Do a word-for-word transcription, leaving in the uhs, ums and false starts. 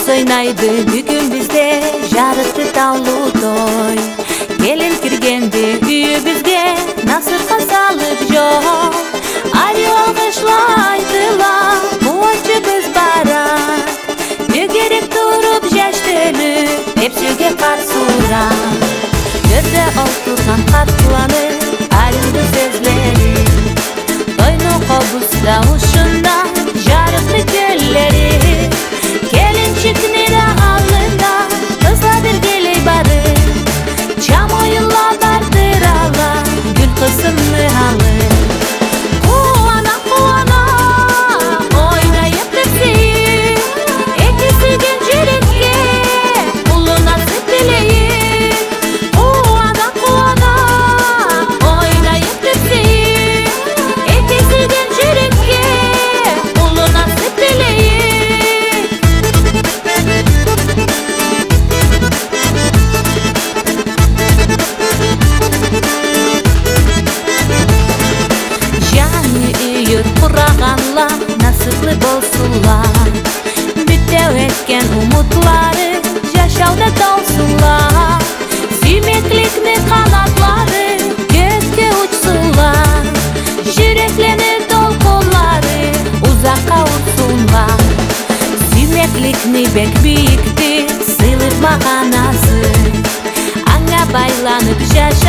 Kız oynaydı bugün bizde жарықты таулуу той. Келин киргенде үйүбүзгө насырга салып жол. Али алкышлайдылар, муучубуз барат. Үгерек туруп жаштөлүп, эпсилге карсуура. Көрдө олтурган катланып, Алиндин сөзлери. Тойнун кобузда ушунда жарықты көллери. Келинчикни да алында, кызга бергелей барып. Чам оюнла бардырала, гүл кызымны алып. Кубана, кубана, ойнайып берсейин. Эки сүйгөн жүрөккө, улуу насып тилейин. Кубана, кубана, ойнайып берсейин. Эки сүйгөн жүрөккө, улуу насып тилейин. Кураганла насыплы болсунлар, бүтөп өткөн умутлары жашауда толсунлар. Сүймектикни канатлары көккө учсунлар, жүрөкленер толкунлары узакка учсунлар. Сүймектикни бек бийикти сыйлык мага назыр, аңа байланып жаш